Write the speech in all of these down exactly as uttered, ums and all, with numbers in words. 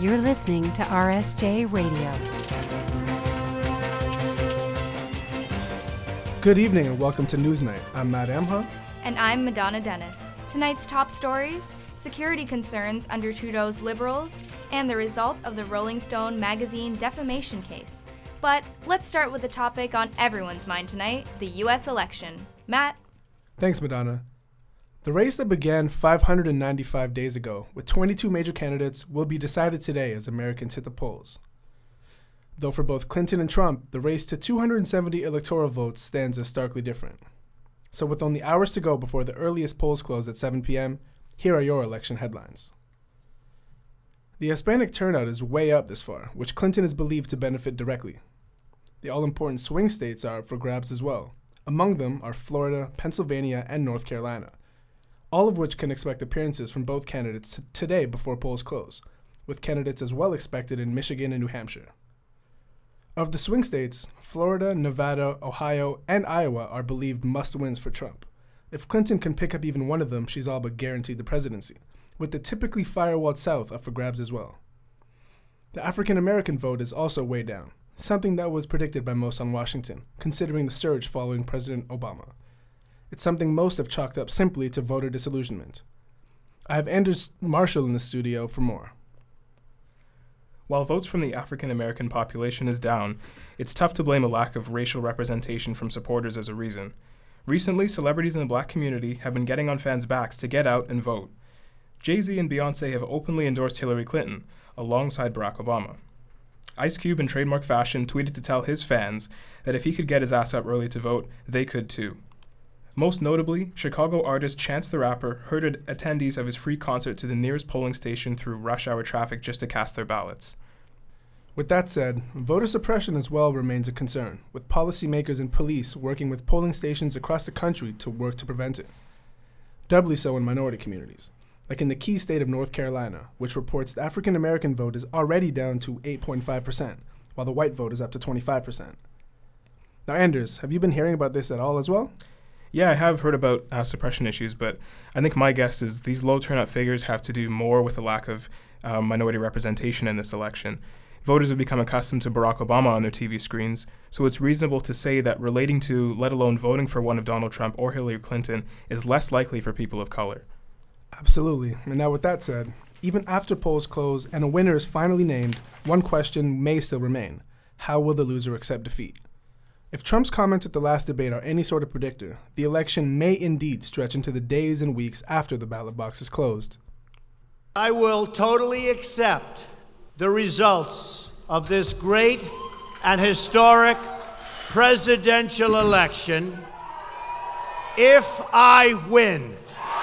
You're listening to R S J Radio. Good evening and welcome to Newsnight. I'm Matt Amha. And I'm Madonna Dennis. Tonight's top stories: security concerns under Trudeau's Liberals, and the result of the Rolling Stone magazine defamation case. But let's start with the topic on everyone's mind tonight, the U S election. Matt? Thanks, Madonna. The race that began five hundred ninety-five days ago with twenty-two major candidates will be decided today as Americans hit the polls. Though for both Clinton and Trump, the race to two hundred seventy electoral votes stands as starkly different. So with only hours to go before the earliest polls close at seven p.m., here are your election headlines. The Hispanic turnout is way up this far, which Clinton is believed to benefit directly. The all-important swing states are up for grabs as well. Among them are Florida, Pennsylvania, and North Carolina, all of which can expect appearances from both candidates t- today before polls close, with candidates as well expected in Michigan and New Hampshire. Of the swing states, Florida, Nevada, Ohio, and Iowa are believed must-wins for Trump. If Clinton can pick up even one of them, she's all but guaranteed the presidency, with the typically firewalled South up for grabs as well. The African-American vote is also way down, something that was predicted by most on Washington, considering the surge following President Obama. It's something most have chalked up simply to voter disillusionment. I have Anders Marshall in the studio for more. While votes from the African American population is down, it's tough to blame a lack of racial representation from supporters as a reason. Recently, celebrities in the black community have been getting on fans' backs to get out and vote. Jay-Z and Beyoncé have openly endorsed Hillary Clinton, alongside Barack Obama. Ice Cube in trademark fashion tweeted to tell his fans that if he could get his ass up early to vote, they could too. Most notably, Chicago artist Chance the Rapper herded attendees of his free concert to the nearest polling station through rush hour traffic just to cast their ballots. With that said, voter suppression as well remains a concern, with policymakers and police working with polling stations across the country to work to prevent it. Doubly so in minority communities, like in the key state of North Carolina, which reports the African American vote is already down to eight point five percent, while the white vote is up to twenty-five percent. Now, Anders, have you been hearing about this at all as well? Yeah, I have heard about uh, suppression issues, but I think my guess is these low turnout figures have to do more with a lack of uh, minority representation in this election. Voters have become accustomed to Barack Obama on their T V screens, so it's reasonable to say that relating to, let alone voting for one of Donald Trump or Hillary Clinton, is less likely for people of color. Absolutely. And now with that said, even after polls close and a winner is finally named, one question may still remain. How will the loser accept defeat? If Trump's comments at the last debate are any sort of predictor, the election may indeed stretch into the days and weeks after the ballot box is closed. I will totally accept the results of this great and historic presidential election if I win.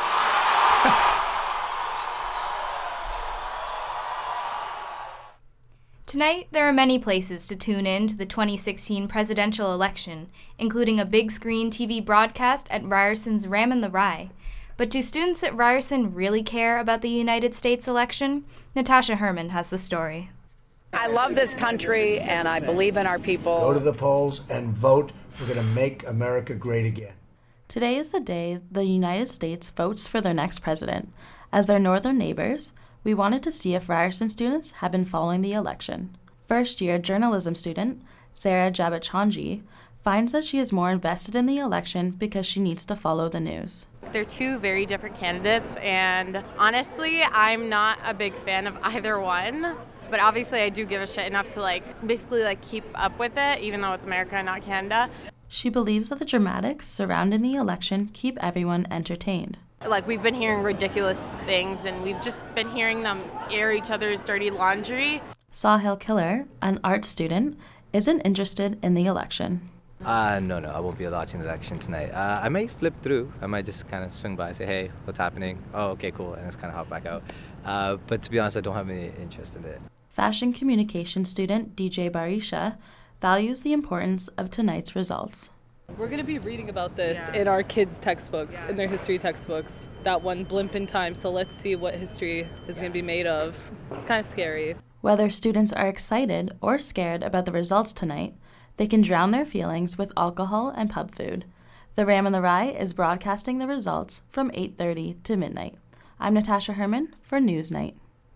Tonight, there are many places to tune in to the twenty sixteen presidential election, including a big screen T V broadcast at Ryerson's Ram in the Rye. But do students at Ryerson really care about the United States election? Natasha Herman has the story. I love this country and I believe in our people. Go to the polls and vote. We're going to make America great again. Today is the day the United States votes for their next president. As their northern neighbors, we wanted to see if Ryerson students have been following the election. First-year journalism student Sarah Jabachanji finds that she is more invested in the election because she needs to follow the news. They're two very different candidates, and honestly, I'm not a big fan of either one. But obviously, I do give a shit enough to like basically like keep up with it, even though it's America and not Canada. She believes that the dramatics surrounding the election keep everyone entertained. Like, we've been hearing ridiculous things, and we've just been hearing them air each other's dirty laundry. Sahil Killer, an art student, isn't interested in the election. Uh, no, no, I won't be watching the election tonight. Uh, I may flip through. I might just kind of swing by and say, hey, what's happening? Oh, okay, cool, and just kind of hop back out. Uh, but to be honest, I don't have any interest in it. Fashion communication student D J Barisha values the importance of tonight's results. We're going to be reading about this yeah. in our kids' textbooks, in their history textbooks, that one blimp in time. So let's see what history is going to be made of. It's kind of scary. Whether students are excited or scared about the results tonight, they can drown their feelings with alcohol and pub food. The Ram in the Rye is broadcasting the results from eight thirty to midnight. I'm Natasha Herman for Newsnight.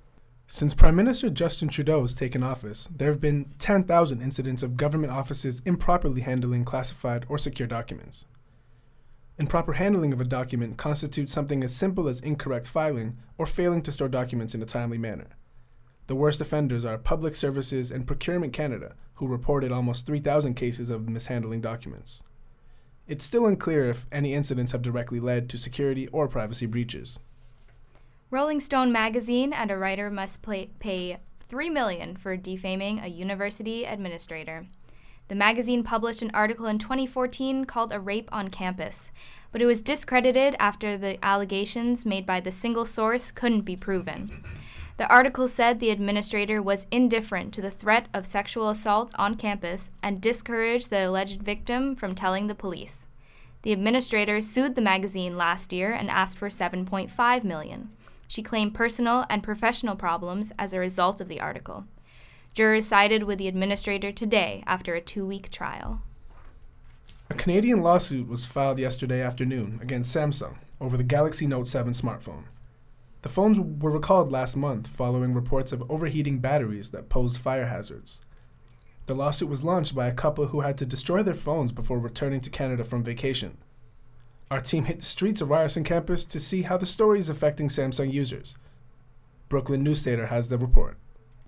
Since Prime Minister Justin Trudeau has taken office, there have been ten thousand incidents of government offices improperly handling classified or secure documents. Improper handling of a document constitutes something as simple as incorrect filing or failing to store documents in a timely manner. The worst offenders are Public Services and Procurement Canada, who reported almost three thousand cases of mishandling documents. It's still unclear if any incidents have directly led to security or privacy breaches. Rolling Stone magazine and a writer must play, pay three million dollars for defaming a university administrator. The magazine published an article in twenty fourteen called A Rape on Campus, but it was discredited after the allegations made by the single source couldn't be proven. The article said the administrator was indifferent to the threat of sexual assault on campus and discouraged the alleged victim from telling the police. The administrator sued the magazine last year and asked for seven point five million dollars. She claimed personal and professional problems as a result of the article. Jurors sided with the administrator today after a two-week trial. A Canadian lawsuit was filed yesterday afternoon against Samsung over the Galaxy Note seven smartphone. The phones were recalled last month following reports of overheating batteries that posed fire hazards. The lawsuit was launched by a couple who had to destroy their phones before returning to Canada from vacation. Our team hit the streets of Ryerson campus to see how the story is affecting Samsung users. Brooklyn Newsstater has the report.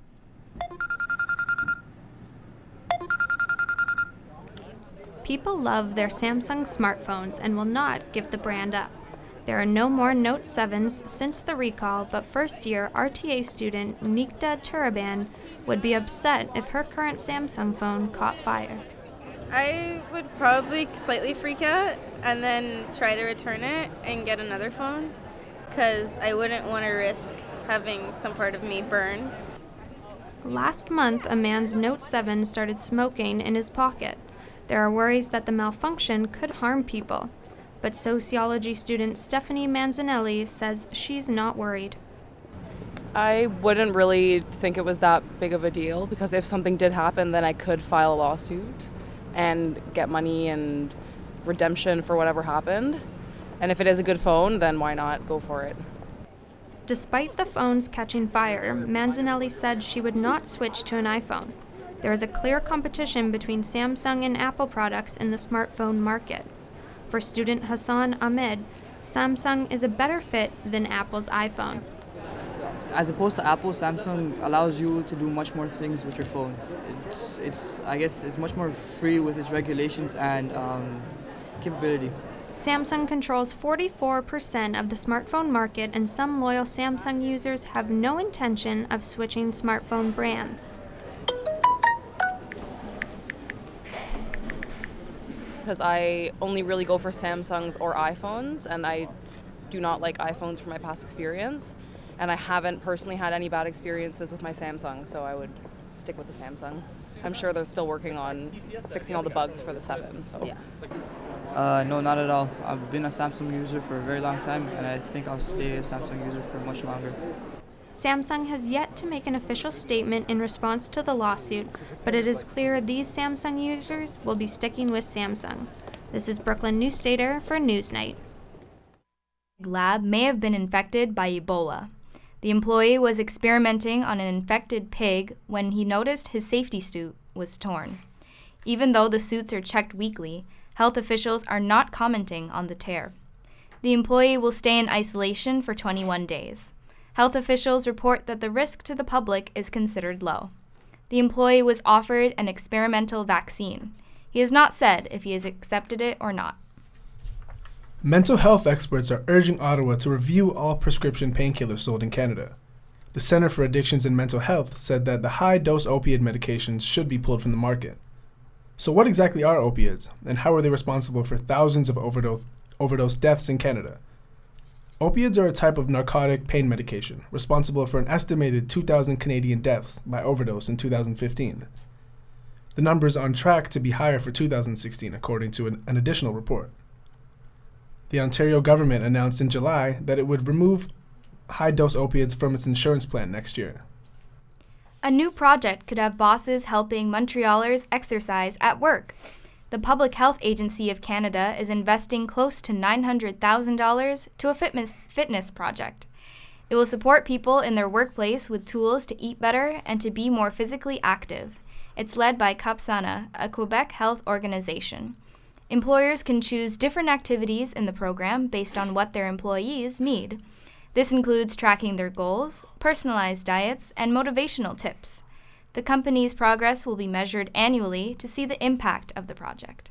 People love their Samsung smartphones and will not give the brand up. There are no more Note sevens since the recall, but first-year R T A student Nikta Turaban would be upset if her current Samsung phone caught fire. I would probably slightly freak out and then try to return it and get another phone, because I wouldn't want to risk having some part of me burn. Last month, a man's Note seven started smoking in his pocket. There are worries that the malfunction could harm people, but sociology student Stephanie Manzanelli says she's not worried. I wouldn't really think it was that big of a deal, because if something did happen, then I could file a lawsuit and get money and redemption for whatever happened. And if it is a good phone, then why not go for it? Despite the phones catching fire, Manzanelli said she would not switch to an iPhone. There is a clear competition between Samsung and Apple products in the smartphone market. For student Hassan Ahmed, Samsung is a better fit than Apple's iPhone. As opposed to Apple, Samsung allows you to do much more things with your phone. It's, it's I guess, it's much more free with its regulations and um, capability. Samsung controls forty-four percent of the smartphone market, and some loyal Samsung users have no intention of switching smartphone brands. Because I only really go for Samsungs or iPhones, and I do not like iPhones from my past experience. And I haven't personally had any bad experiences with my Samsung, so I would stick with the Samsung. I'm sure they're still working on fixing all the bugs for the seven. So. Yeah. Uh, no, not at all. I've been a Samsung user for a very long time, and I think I'll stay a Samsung user for much longer. Samsung has yet to make an official statement in response to the lawsuit, but it is clear these Samsung users will be sticking with Samsung. This is Brooklyn Newsstater for Newsnight. Lab may have been infected by Ebola. The employee was experimenting on an infected pig when he noticed his safety suit was torn. Even though the suits are checked weekly, health officials are not commenting on the tear. The employee will stay in isolation for twenty-one days. Health officials report that the risk to the public is considered low. The employee was offered an experimental vaccine. He has not said if he has accepted it or not. Mental health experts are urging Ottawa to review all prescription painkillers sold in Canada. The Centre for Addictions and Mental Health said that the high-dose opiate medications should be pulled from the market. So what exactly are opiates, and how are they responsible for thousands of overdose, overdose deaths in Canada? Opiates are a type of narcotic pain medication responsible for an estimated two thousand Canadian deaths by overdose in two thousand fifteen. The number is on track to be higher for two thousand sixteen, according to an, an additional report. The Ontario government announced in July that it would remove high-dose opiates from its insurance plan next year. A new project could have bosses helping Montrealers exercise at work. The Public Health Agency of Canada is investing close to nine hundred thousand dollars to a fitness, fitness project. It will support people in their workplace with tools to eat better and to be more physically active. It's led by Capsana, a Quebec health organization. Employers can choose different activities in the program based on what their employees need. This includes tracking their goals, personalized diets, and motivational tips. The company's progress will be measured annually to see the impact of the project.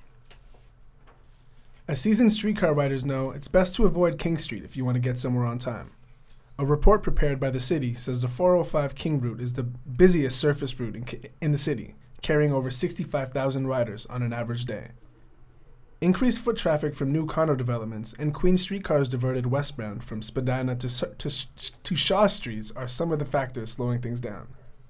As seasoned streetcar riders know, it's best to avoid King Street if you want to get somewhere on time. A report prepared by the city says the four oh five King route is the busiest surface route in, in the city, carrying over sixty-five thousand riders on an average day. Increased foot traffic from new condo developments and Queen streetcars diverted westbound from Spadina to, to, to Shaw Streets are some of the factors slowing things down.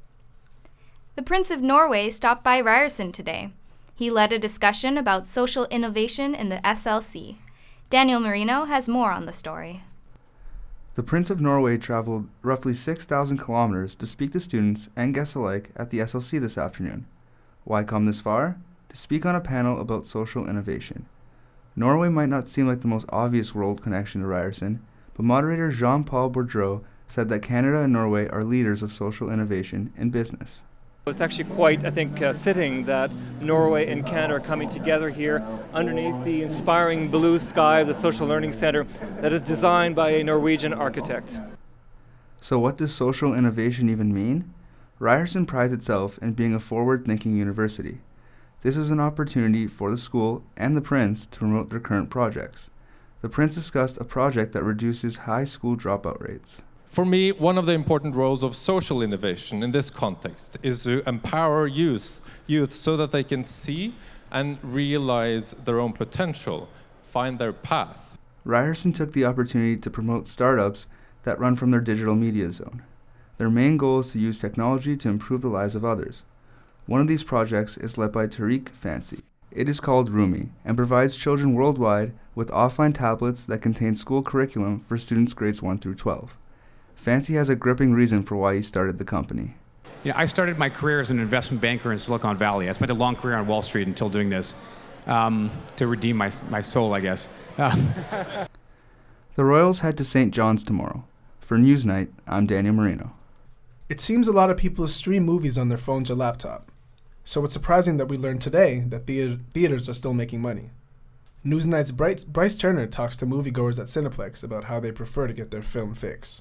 The Prince of Norway stopped by Ryerson today. He led a discussion about social innovation in the S L C. Daniel Marino has more on the story. The Prince of Norway traveled roughly six thousand kilometers to speak to students and guests alike at the S L C this afternoon. Why come this far? To speak on a panel about social innovation. Norway might not seem like the most obvious world connection to Ryerson, but moderator Jean-Paul Bourdreau said that Canada and Norway are leaders of social innovation in business. It's actually quite, I think, uh, fitting that Norway and Canada are coming together here underneath the inspiring blue sky of the Social Learning Centre that is designed by a Norwegian architect. So what does social innovation even mean? Ryerson prides itself in being a forward-thinking university. This is an opportunity for the school and the Prince to promote their current projects. The Prince discussed a project that reduces high school dropout rates. For me, one of the important roles of social innovation in this context is to empower youth, youth so that they can see and realize their own potential, find their path. Ryerson took the opportunity to promote startups that run from their digital media zone. Their main goal is to use technology to improve the lives of others. One of these projects is led by Tariq Fancy. It is called Rumi and provides children worldwide with offline tablets that contain school curriculum for students grades one through twelve. Fancy has a gripping reason for why he started the company. You know, I started my career as an investment banker in Silicon Valley. I spent a long career on Wall Street until doing this, um, to redeem my, my soul, I guess. Um. The Royals head to Saint John's tomorrow. For Newsnight, I'm Daniel Marino. It seems a lot of people stream movies on their phones or laptop. So it's surprising that we learned today that the- theaters are still making money. Newsnight's Bryce, Bryce Turner talks to moviegoers at Cineplex about how they prefer to get their film fix.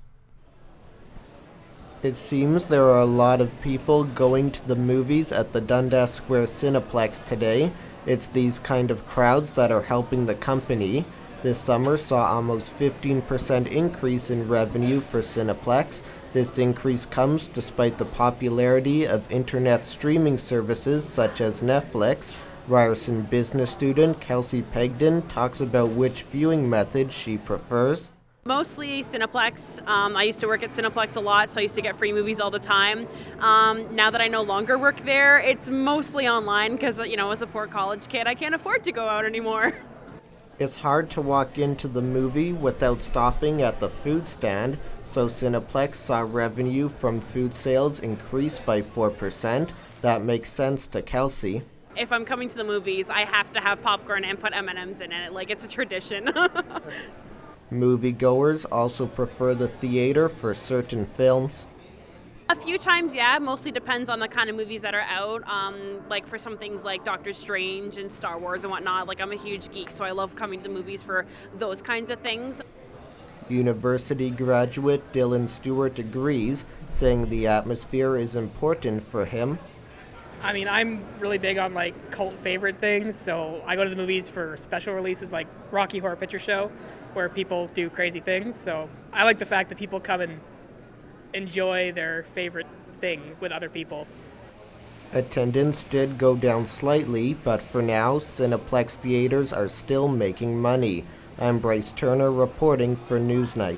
It seems there are a lot of people going to the movies at the Dundas Square Cineplex today. It's these kind of crowds that are helping the company. This summer saw almost fifteen percent increase in revenue for Cineplex. This increase comes despite the popularity of internet streaming services such as Netflix. Ryerson business student Kelsey Pegden talks about which viewing method she prefers. Mostly Cineplex. Um, I used to work at Cineplex a lot, so I used to get free movies all the time. Um, now that I no longer work there, it's mostly online because, you know, as a poor college kid, I can't afford to go out anymore. It's hard to walk into the movie without stopping at the food stand, so Cineplex saw revenue from food sales increase by four percent. That makes sense to Kelsey. If I'm coming to the movies, I have to have popcorn and put M and M's in it. Like, it's a tradition. Moviegoers also prefer the theater for certain films. A few times, yeah. Mostly depends on the kind of movies that are out. Um, like for some things like Doctor Strange and Star Wars and whatnot. Like, I'm a huge geek, so I love coming to the movies for those kinds of things. University graduate Dylan Stewart agrees, saying the atmosphere is important for him. I mean, I'm really big on like cult favorite things, so I go to the movies for special releases like Rocky Horror Picture Show, where people do crazy things. So I like the fact that people come and enjoy their favorite thing with other people. Attendance did go down slightly, but for now, Cineplex theaters are still making money. I'm Bryce Turner reporting for Newsnight.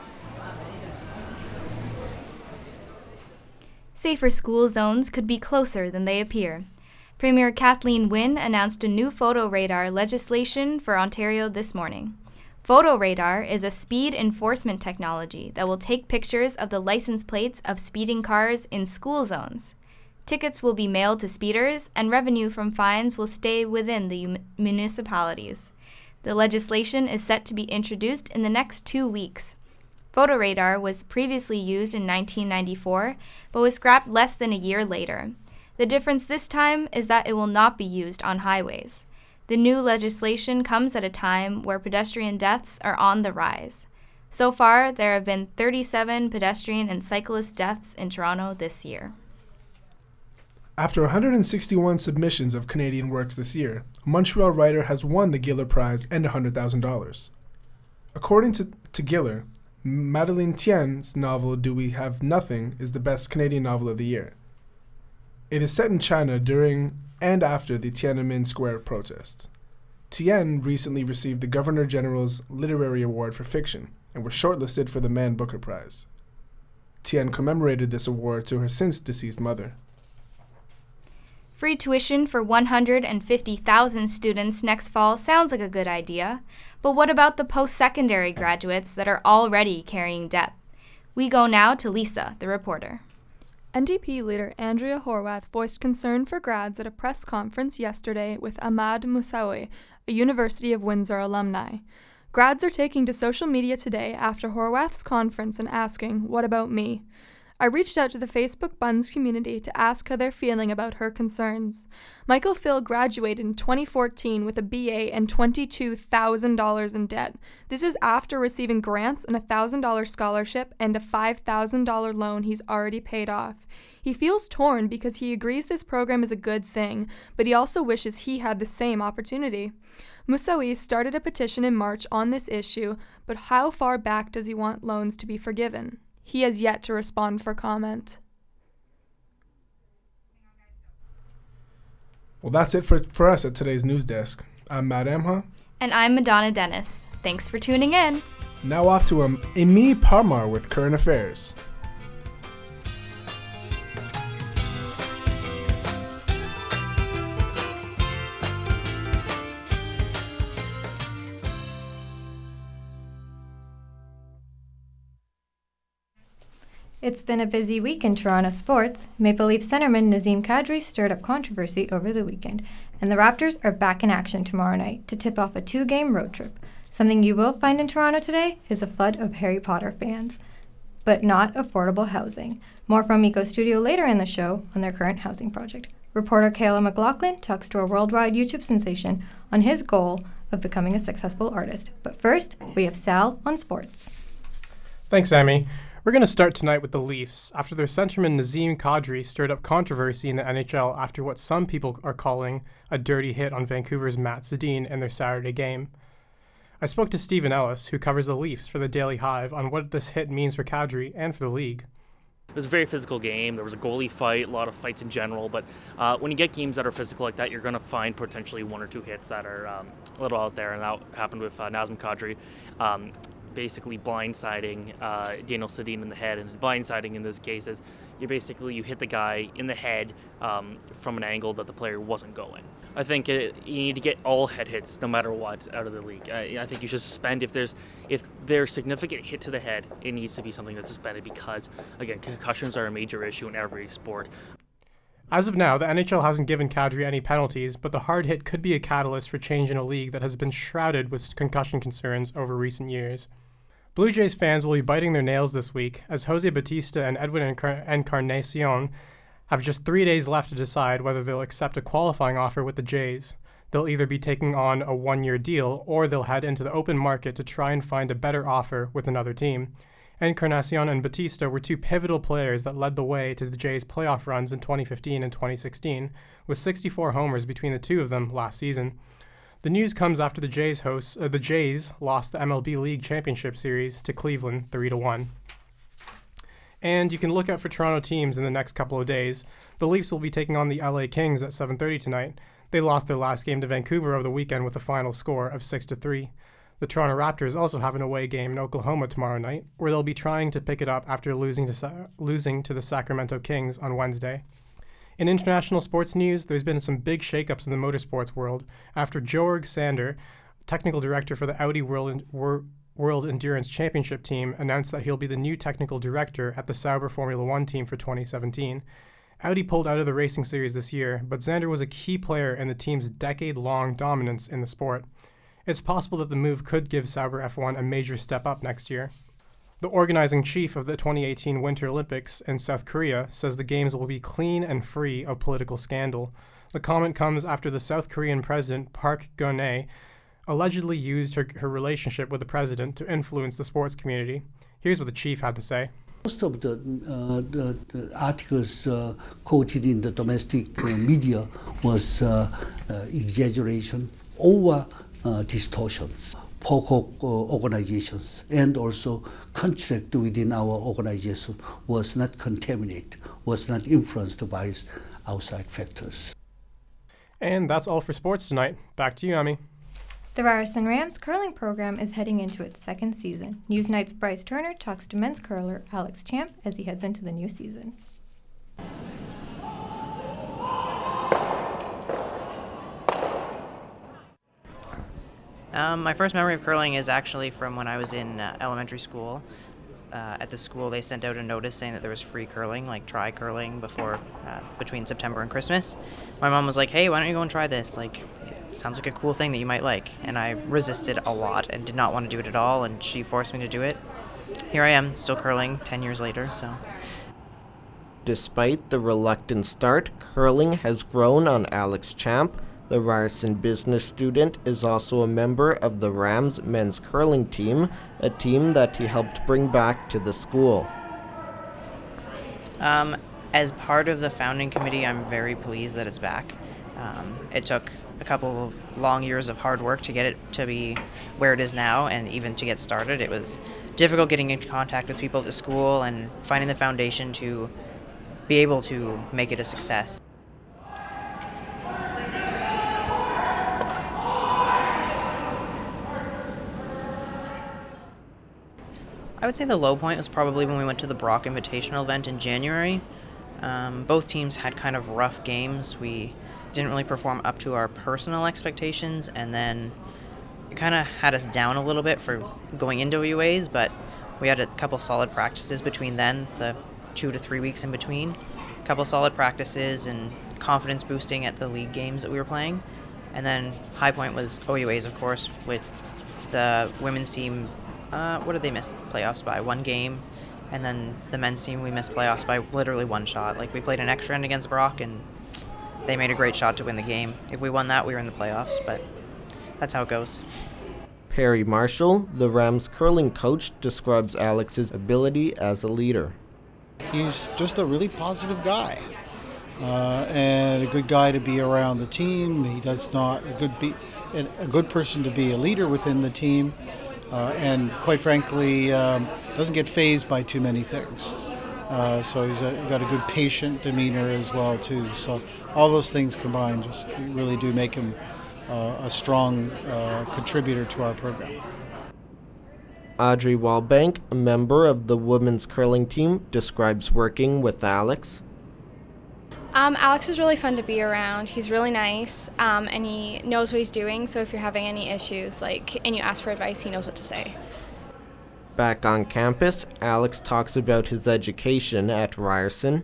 Safer school zones could be closer than they appear. Premier Kathleen Wynne announced a new photo radar legislation for Ontario this morning. Photo radar is a speed enforcement technology that will take pictures of the license plates of speeding cars in school zones. Tickets will be mailed to speeders, and revenue from fines will stay within the municipalities. The legislation is set to be introduced in the next two weeks. Photoradar was previously used in nineteen ninety-four, but was scrapped less than a year later. The difference this time is that it will not be used on highways. The new legislation comes at a time where pedestrian deaths are on the rise. So far, there have been thirty-seven pedestrian and cyclist deaths in Toronto this year. After one hundred sixty-one submissions of Canadian works this year, a Montreal writer has won the Giller Prize and one hundred thousand dollars. According to, to Giller, Madeleine Tien's novel Do We Have Nothing is the best Canadian novel of the year. It is set in China during and after the Tiananmen Square protests. Tien recently received the Governor General's Literary Award for Fiction and was shortlisted for the Man Booker Prize. Tien commemorated this award to her since-deceased mother. Free tuition for one hundred fifty thousand students next fall sounds like a good idea, but what about the post-secondary graduates that are already carrying debt? We go now to Lisa, the reporter. N D P leader Andrea Horwath voiced concern for grads at a press conference yesterday with Ahmad Moussaoui, a University of Windsor alumni. Grads are taking to social media today after Horwath's conference and asking, "What about me?" I reached out to the Facebook Buns community to ask how they're feeling about her concerns. Michael Phil graduated in twenty fourteen with a B A and twenty-two thousand dollars in debt. This is after receiving grants and a one thousand dollars scholarship and a five thousand dollars loan he's already paid off. He feels torn because he agrees this program is a good thing, but he also wishes he had the same opportunity. Moussaoui started a petition in March on this issue, but how far back does he want loans to be forgiven? He has yet to respond for comment. Well, that's it for, for us at today's news desk. I'm Matt Amha. And I'm Madonna Dennis. Thanks for tuning in. Now off to um, Amy Parmar with Current Affairs. It's been a busy week in Toronto sports. Maple Leaf centerman Nazim Kadri stirred up controversy over the weekend, and the Raptors are back in action tomorrow night to tip off a two-game road trip. Something you will find in Toronto today is a flood of Harry Potter fans, but not affordable housing. More from Eco Studio later in the show on their current housing project. Reporter Kayla McLaughlin talks to a worldwide YouTube sensation on his goal of becoming a successful artist. But first, we have Sal on sports. Thanks, Amy. We're going to start tonight with the Leafs, after their centerman Nazim Kadri stirred up controversy in the N H L after what some people are calling a dirty hit on Vancouver's Matt Sedin in their Saturday game. I spoke to Stephen Ellis, who covers the Leafs for the Daily Hive, on what this hit means for Kadri and for the league. It was a very physical game. There was a goalie fight, a lot of fights in general, but uh, when you get games that are physical like that, you're going to find potentially one or two hits that are um, a little out there, and that happened with uh, Nazim Kadri. Um, basically blindsiding uh, Daniel Sedin in the head, and blindsiding in this case is you basically you hit the guy in the head um, from an angle that the player wasn't going. I think it, you need to get all head hits no matter what out of the league. I, I think you should suspend if there's if there's significant hit to the head, it needs to be something that's suspended because again concussions are a major issue in every sport. As of now, the N H L hasn't given Kadri any penalties, but the hard hit could be a catalyst for change in a league that has been shrouded with concussion concerns over recent years. Blue Jays fans will be biting their nails this week, as Jose Bautista and Edwin Encar- Encarnacion have just three days left to decide whether they'll accept a qualifying offer with the Jays. They'll either be taking on a one-year deal, or they'll head into the open market to try and find a better offer with another team. Encarnacion and Bautista were two pivotal players that led the way to the Jays' playoff runs in twenty fifteen and twenty sixteen, with sixty-four homers between the two of them last season. The news comes after the Jays hosts, uh, the Jays lost the M L B League Championship Series to Cleveland three to one. And you can look out for Toronto teams in the next couple of days. The Leafs will be taking on the L A Kings at seven thirty tonight. They lost their last game to Vancouver over the weekend with a final score of six to three. The Toronto Raptors also have an away game in Oklahoma tomorrow night, where they'll be trying to pick it up after losing to, Sa- losing to the Sacramento Kings on Wednesday. In international sports news, there's been some big shakeups in the motorsports world after Georg Sander, technical director for the Audi World, World Endurance Championship team, announced that he'll be the new technical director at the Sauber Formula One team for twenty seventeen. Audi pulled out of the racing series this year, but Sander was a key player in the team's decade-long dominance in the sport. It's possible that the move could give Sauber F one a major step up next year. The organizing chief of the twenty eighteen Winter Olympics in South Korea says the Games will be clean and free of political scandal. The comment comes after the South Korean president, Park Geun-hye, allegedly used her, her relationship with the president to influence the sports community. Here's what the chief had to say. Most of the, uh, the, the articles uh, quoted in the domestic uh, media was uh, uh, exaggeration or uh, distortions. Poco uh, organizations and also contract within our organization was not contaminated, was not influenced by outside factors. And that's all for sports tonight. Back to you, Ami. The Ryerson Rams curling program is heading into its second season. Newsnight's Bryce Turner talks to men's curler Alex Champ as he heads into the new season. Um, my first memory of curling is actually from when I was in uh, elementary school. Uh, at the school, they sent out a notice saying that there was free curling, like try curling before, uh, between September and Christmas. My mom was like, hey, why don't you go and try this? Like, it sounds like a cool thing that you might like. And I resisted a lot and did not want to do it at all, and she forced me to do it. Here I am, still curling ten years later, so. Despite the reluctant start, curling has grown on Alex Champ. The Ryerson business student is also a member of the Rams men's curling team, a team that he helped bring back to the school. Um, as part of the founding committee, I'm very pleased that it's back. Um, it took a couple of long years of hard work to get it to be where it is now, and even to get started. It was difficult getting into contact with people at the school and finding the foundation to be able to make it a success. I would say the low point was probably when we went to the Brock Invitational event in January. Um, both teams had kind of rough games. We didn't really perform up to our personal expectations, and then it kind of had us down a little bit for going into W As, but we had a couple solid practices between then, the two to three weeks in between. A couple solid practices and confidence boosting at the league games that we were playing. And then high point was O U As, of course, with the women's team. Uh, what did they miss playoffs by? One game. And then the men's team, we missed playoffs by literally one shot. Like, we played an extra end against Brock, and they made a great shot to win the game. If we won that, we were in the playoffs, but that's how it goes. Perry Marshall, the Rams curling coach, describes Alex's ability as a leader. He's just a really positive guy, uh, and a good guy to be around the team. He does not a good be a good person to be a leader within the team. Uh, and quite frankly, um, doesn't get fazed by too many things. Uh, so he's a, got a good patient demeanor as well too. So all those things combined just really do make him uh, a strong uh, contributor to our program. Audrey Walbank, a member of the women's curling team, describes working with Alex. Um, Alex is really fun to be around. He's really nice, um, and he knows what he's doing, so if you're having any issues, like, and you ask for advice, he knows what to say. Back on campus, Alex talks about his education at Ryerson.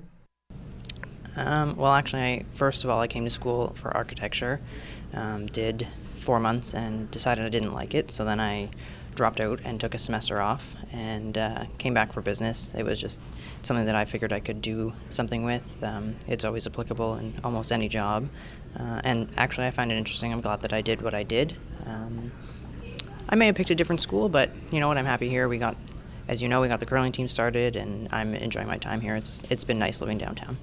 Um, well, actually, I, first of all, I came to school for architecture, um, did four months and decided I didn't like it, so then I dropped out and took a semester off and uh, came back for business. It was just something that I figured I could do something with. Um, it's always applicable in almost any job. Uh, and actually I find it interesting. I'm glad that I did what I did. Um, I may have picked a different school, but you know what, I'm happy here. We got, as you know, we got the curling team started, and I'm enjoying my time here. It's It's been nice living downtown.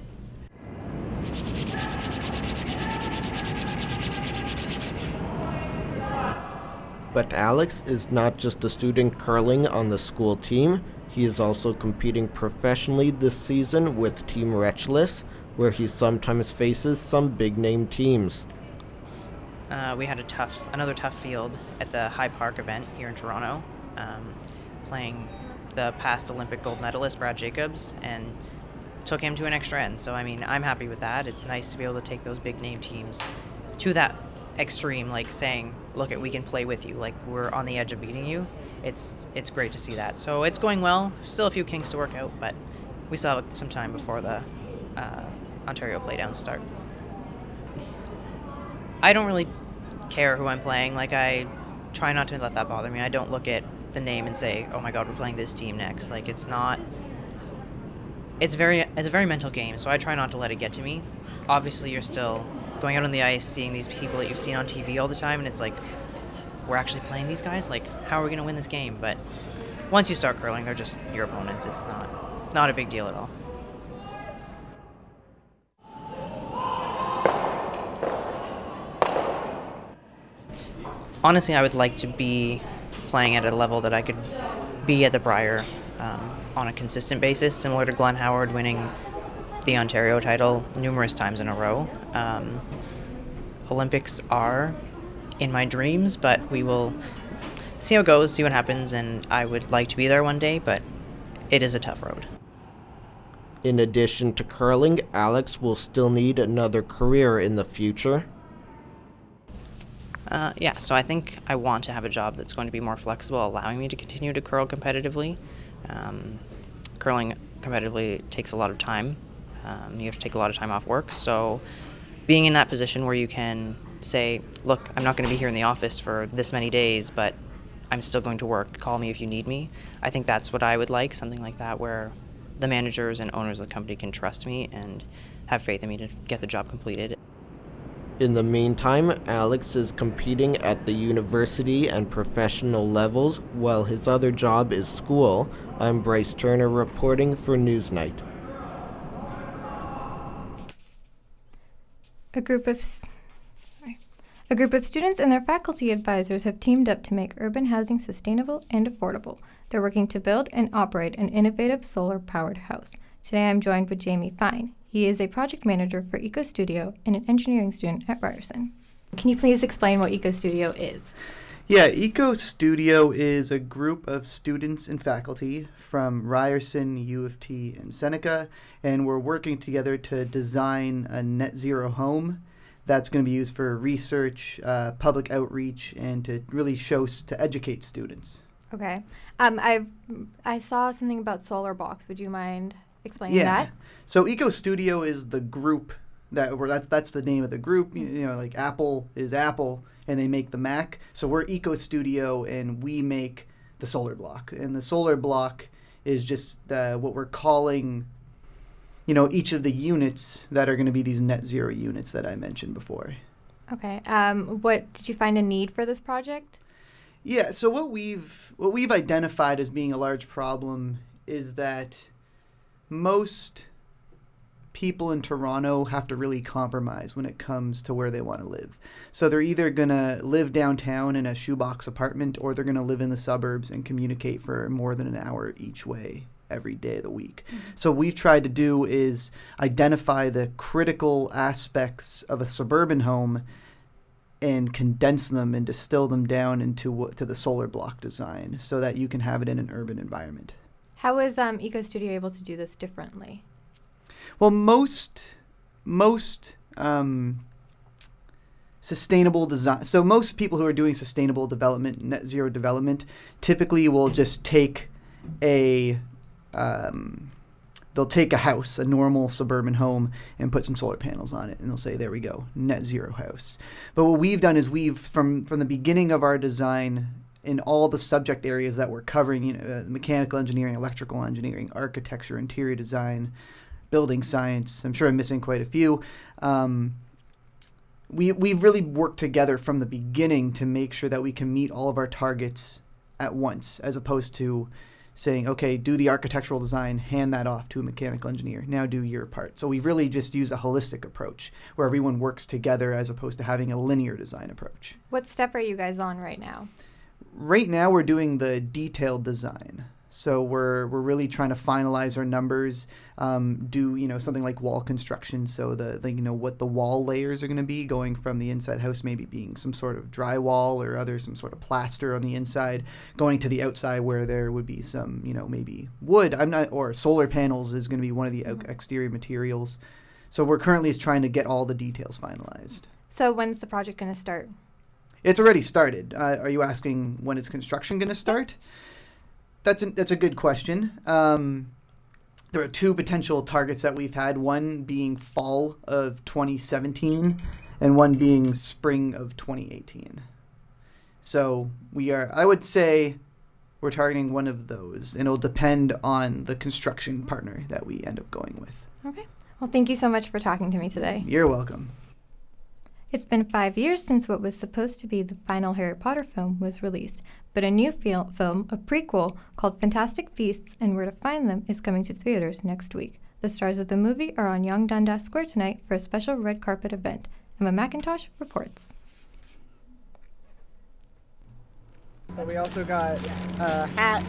But Alex is not just a student curling on the school team. He is also competing professionally this season with Team Rechless, where he sometimes faces some big-name teams. Uh, we had a tough, another tough field at the High Park event here in Toronto, um, playing the past Olympic gold medalist Brad Jacobs, and took him to an extra end. So I mean, I'm happy with that. It's nice to be able to take those big-name teams to that extreme, like saying, look, at we can play with you, like we're on the edge of beating you. It's it's great to see that. So it's going well. Still a few kinks to work out, but we still have some time before the uh, Ontario Playdowns start. I don't really care who I'm playing. Like, I try not to let that bother me. I don't look at the name and say, oh my god, we're playing this team next. Like, it's not, it's very, it's a very mental game, so I try not to let it get to me. Obviously, you're still going out on the ice, seeing these people that you've seen on T V all the time, and it's like, we're actually playing these guys? Like, how are we going to win this game? But once you start curling, they're just your opponents. It's not, not a big deal at all. Honestly, I would like to be playing at a level that I could be at the Brier um, on a consistent basis, similar to Glenn Howard winning the Ontario title numerous times in a row. Um, Olympics are in my dreams, but we will see how it goes, see what happens, and I would like to be there one day, but it is a tough road. In addition to curling, Alex will still need another career in the future. Uh, yeah, so I think I want to have a job that's going to be more flexible, allowing me to continue to curl competitively. Um, curling competitively takes a lot of time. Um, you have to take a lot of time off work, so being in that position where you can say, look, I'm not going to be here in the office for this many days, but I'm still going to work. Call me if you need me. I think that's what I would like, something like that, where the managers and owners of the company can trust me and have faith in me to get the job completed. In the meantime, Alex is competing at the university and professional levels, while his other job is school. I'm Bryce Turner reporting for Newsnight. A group of sorry. A group of students and their faculty advisors have teamed up to make urban housing sustainable and affordable. They're working to build and operate an innovative solar-powered house. Today I'm joined with Jamie Fine. He is a project manager for Eco Studio and an engineering student at Ryerson. Can you please explain what Eco Studio is? Yeah, Eco Studio is a group of students and faculty from Ryerson, U of T, and Seneca, and we're working together to design a net zero home that's going to be used for research, uh, public outreach, and to really show, to educate students. Okay. Um, I I saw something about Solar Box. Would you mind explaining yeah. that? So Eco Studio is the group that where that's that's the name of the group. You, you know, like Apple is Apple, and they make the Mac. So we're Eco Studio, and we make the solar block. And the solar block is just uh, what we're calling, you know, each of the units that are going to be these net zero units that I mentioned before. Okay. Um, what did you find a need for this project? Yeah. So what we've what we've identified as being a large problem is that most people in Toronto have to really compromise when it comes to where they want to live. So they're either going to live downtown in a shoebox apartment, or they're going to live in the suburbs and communicate for more than an hour each way every day of the week. Mm-hmm. So what we've tried to do is identify the critical aspects of a suburban home and condense them and distill them down into to the solar block design so that you can have it in an urban environment. How is um, Eco Studio able to do this differently? Well, most most um, sustainable design. So most people who are doing sustainable development, net zero development, typically will just take a um, they'll take a house, a normal suburban home, and put some solar panels on it, and they'll say, "There we go, net zero house." But what we've done is we've from from the beginning of our design, in all the subject areas that we're covering, you know, uh, mechanical engineering, electrical engineering, architecture, interior design, building science. I'm sure I'm missing quite a few. Um, we, we've really worked together from the beginning to make sure that we can meet all of our targets at once, as opposed to saying, okay, do the architectural design, hand that off to a mechanical engineer, now do your part. So we've really just used a holistic approach where everyone works together as opposed to having a linear design approach. What step are you guys on right now? Right now we're doing the detailed design. So we're we're really trying to finalize our numbers, um, do you know something like wall construction. So the, the you know what the wall layers are going to be, going from the inside house maybe being some sort of drywall or other some sort of plaster on the inside, going to the outside where there would be some you know maybe wood. I'm not or solar panels is going to be one of the mm-hmm. exterior materials. So we're currently trying to get all the details finalized. So when's the project going to start? It's already started. Uh, are you asking when is construction going to start? That's a, that's a good question. Um, there are two potential targets that we've had, one being fall of twenty seventeen and one being spring of twenty eighteen. So we are, I would say, we're targeting one of those, and it'll depend on the construction partner that we end up going with. Okay. Well, thank you so much for talking to me today. You're welcome. It's been five years since what was supposed to be the final Harry Potter film was released, but a new fil- film, a prequel called Fantastic Beasts and Where to Find Them, is coming to theaters next week. The stars of the movie are on Yonge Dundas Square tonight for a special red carpet event. Emma McIntosh reports. So we also got a hat,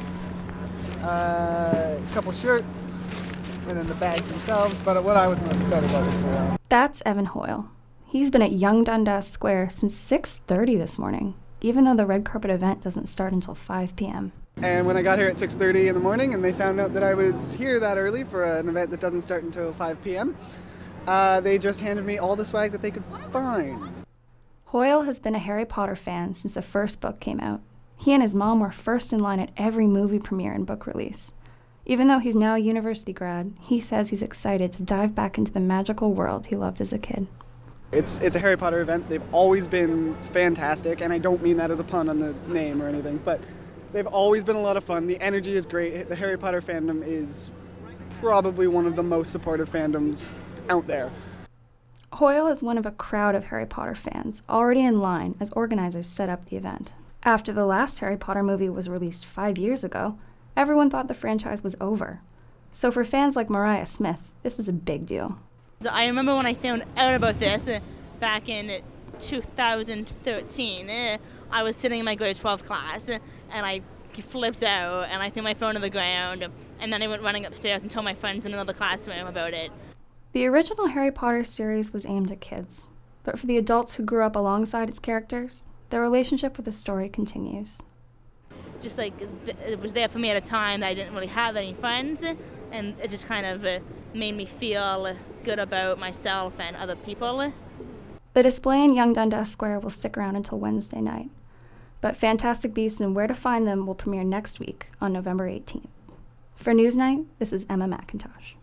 uh, a couple shirts, and then the bags themselves, but what I was most excited about was the... That's Evan Hoyle. He's been at Yonge Dundas Square since six thirty this morning, even though the red carpet event doesn't start until five p.m. And when I got here at six thirty in the morning and they found out that I was here that early for an event that doesn't start until five p.m., uh, they just handed me all the swag that they could find. Hoyle has been a Harry Potter fan since the first book came out. He and his mom were first in line at every movie premiere and book release. Even though he's now a university grad, he says he's excited to dive back into the magical world he loved as a kid. It's it's a Harry Potter event. They've always been fantastic, and I don't mean that as a pun on the name or anything, but they've always been a lot of fun. The energy is great. The Harry Potter fandom is probably one of the most supportive fandoms out there. Hoyle is one of a crowd of Harry Potter fans already in line as organizers set up the event. After the last Harry Potter movie was released five years ago, everyone thought the franchise was over. So for fans like Mariah Smith, this is a big deal. I remember when I found out about this uh, back in uh, two thousand thirteen. Uh, I was sitting in my grade twelve class uh, and I flipped out and I threw my phone to the ground, and then I went running upstairs and told my friends in another classroom about it. The original Harry Potter series was aimed at kids, but for the adults who grew up alongside its characters, their relationship with the story continues. Just like th- it was there for me at a time that I didn't really have any friends, and it just kind of uh, made me feel good about myself and other people. The display in Yonge Dundas Square will stick around until Wednesday night, but Fantastic Beasts and Where to Find Them will premiere next week on November eighteenth. For Newsnight, this is Emma McIntosh.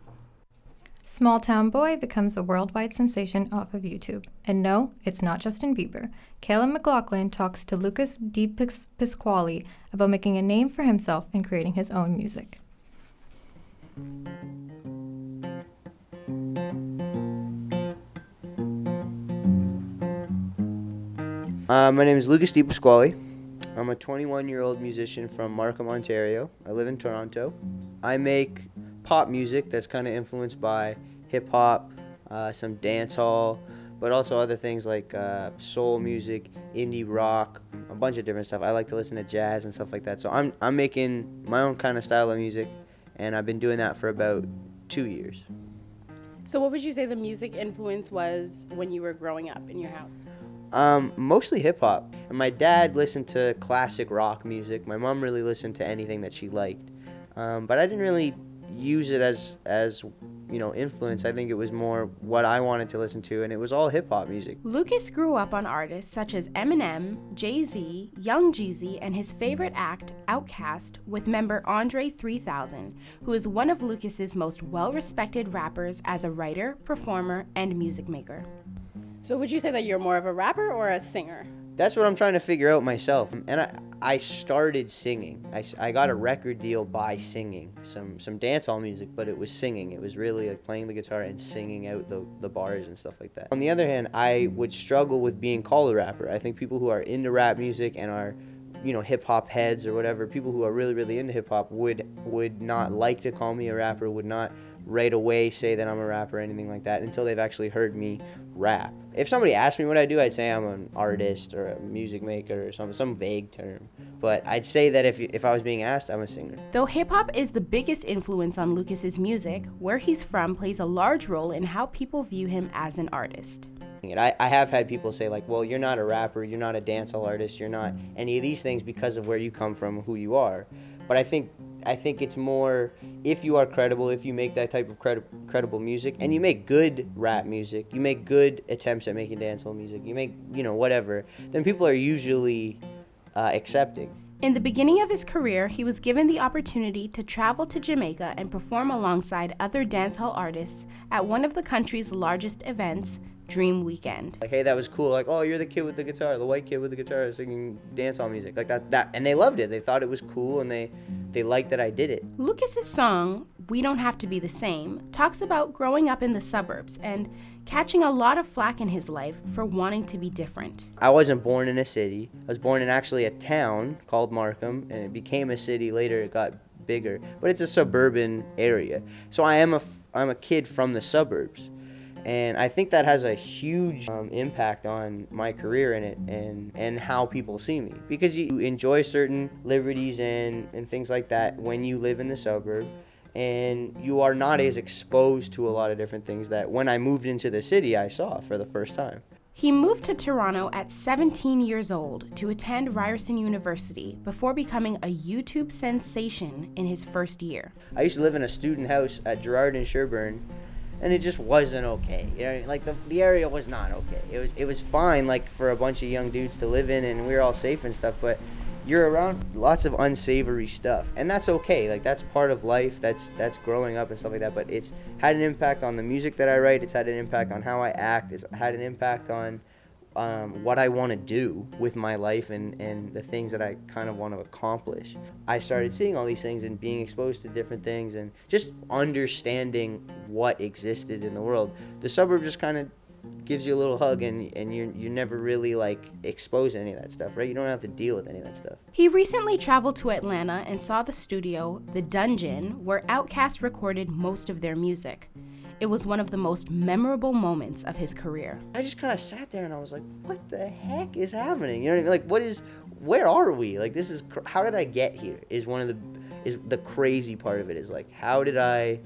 Small Town Boy becomes a worldwide sensation off of YouTube. And no, it's not Justin Bieber. Caleb McLaughlin talks to Lucas Di Pasquale about making a name for himself and creating his own music. Uh, my name is Lucas Di Pasquale. I'm a twenty-one-year-old musician from Markham, Ontario. I live in Toronto. I make pop music that's kind of influenced by hip-hop, uh, some dancehall, but also other things like uh, soul music, indie rock, a bunch of different stuff. I like to listen to jazz and stuff like that. So I'm I'm making my own kind of style of music, and I've been doing that for about two years. So what would you say the music influence was when you were growing up in your house? Um, mostly hip-hop. And my dad listened to classic rock music. My mom really listened to anything that she liked. Um, but I didn't really use it as, as, you know, influence. I think it was more what I wanted to listen to, and it was all hip-hop music. Lucas grew up on artists such as Eminem, Jay-Z, Young Jeezy, and his favorite act, Outkast, with member Andre three thousand, who is one of Lucas's most well-respected rappers as a writer, performer, and music maker. So would you say that you're more of a rapper or a singer? That's what I'm trying to figure out myself. And I, I started singing. I, I got a record deal by singing some, some dancehall music, but it was singing. It was really like playing the guitar and singing out the, the bars and stuff like that. On the other hand, I would struggle with being called a rapper. I think people who are into rap music and are, you know, hip-hop heads or whatever, people who are really, really into hip-hop would, would not like to call me a rapper, would not right away say that I'm a rapper or anything like that until they've actually heard me rap. If somebody asked me what I do, I'd say I'm an artist or a music maker or some some vague term. But I'd say that if if I was being asked, I'm a singer. Though hip-hop is the biggest influence on Lucas's music, where he's from plays a large role in how people view him as an artist. I, I have had people say, like, well, you're not a rapper, you're not a dancehall artist, you're not any of these things because of where you come from, who you are. But I think I think it's more, if you are credible, if you make that type of credi- credible music, and you make good rap music, you make good attempts at making dancehall music, you make, you know, whatever, then people are usually uh, accepting. In the beginning of his career, he was given the opportunity to travel to Jamaica and perform alongside other dancehall artists at one of the country's largest events, Dream Weekend. Like, hey, that was cool. Like, oh, you're the kid with the guitar, the white kid with the guitar singing dancehall music. Like that, that, and they loved it. They thought it was cool, and they, they liked that I did it. Lucas's song, We Don't Have to Be the Same, talks about growing up in the suburbs and catching a lot of flack in his life for wanting to be different. I wasn't born in a city. I was born in actually a town called Markham, and it became a city later. It got bigger, but it's a suburban area. So I am a, I'm a kid from the suburbs. And I think that has a huge um, impact on my career in it and, and how people see me. Because you enjoy certain liberties and, and things like that when you live in the suburb. And you are not as exposed to a lot of different things that when I moved into the city, I saw for the first time. He moved to Toronto at seventeen years old to attend Ryerson University before becoming a YouTube sensation in his first year. I used to live in a student house at Gerrard and Sherbourne, and it just wasn't okay. You know, like the the area was not okay. It was it was fine, like for a bunch of young dudes to live in, and we were all safe and stuff. But you're around lots of unsavory stuff, and that's okay. Like that's part of life. That's that's growing up and stuff like that. But it's had an impact on the music that I write. It's had an impact on how I act. It's had an impact on um, what I want to do with my life and and the things that I kind of want to accomplish. I started seeing all these things and being exposed to different things and just understanding what existed in the world. The suburb just kind of gives you a little hug, and and you're you're never really like exposed to any of that stuff, right? You don't have to deal with any of that stuff. He recently traveled to Atlanta and saw the studio, The Dungeon, where Outkast recorded most of their music. It was one of the most memorable moments of his career. I just kind of sat there and I was like, what the heck is happening? You know what I mean? Like, what is, where are we? Like, this is, how did I get here? Is one of the, is the crazy part of it is like, how did I,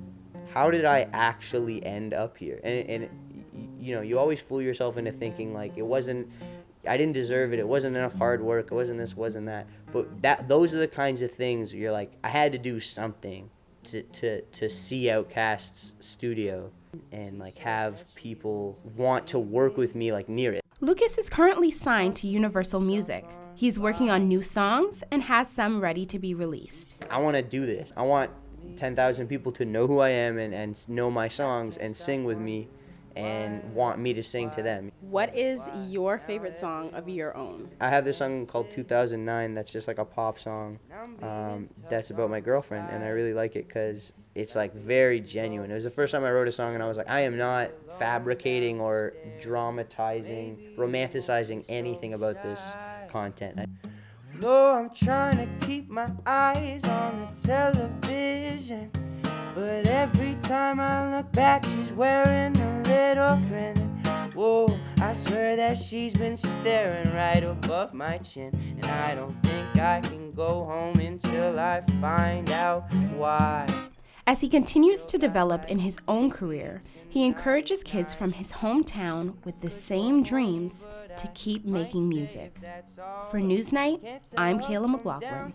how did I actually end up here? And and you know, you always fool yourself into thinking like it wasn't, I didn't deserve it. It wasn't enough hard work. It wasn't this, wasn't that. But that, those are the kinds of things where you're like, I had to do something to to to see Outkast's studio and like have people want to work with me like near it. Lucas is currently signed to Universal Music. He's working on new songs and has some ready to be released. I want to do this. I want ten thousand people to know who I am and, and know my songs and sing with me and want me to sing to them. What is your favorite song of your own? I have this song called two thousand nine that's just like a pop song um, that's about my girlfriend, and I really like it because it's like very genuine. It was the first time I wrote a song and I was like, I am not fabricating or dramatizing, romanticizing anything about this content. Though I'm trying to keep my eyes on the television, but every time I look back, she's wearing a little grin. Whoa, I swear that she's been staring right above my chin, and I don't think I can go home until I find out why. As he continues to develop in his own career, he encourages kids from his hometown with the same dreams to keep making music. For Newsnight, I'm Kayla McLaughlin.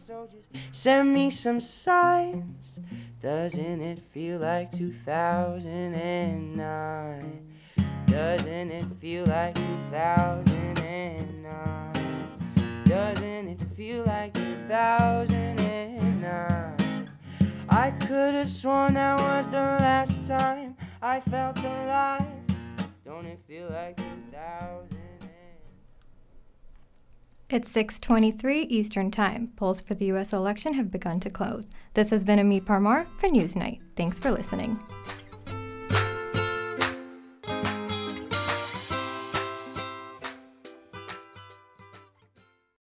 Send me some signs. Doesn't it feel like two thousand nine? Doesn't it feel like two thousand nine? Doesn't it feel like two thousand nine? I could have sworn that was the last time I felt alive. Don't it feel like two thousand? It's six twenty-three Eastern Time. Polls for the U S election have begun to close. This has been Amit Parmar for Newsnight. Thanks for listening.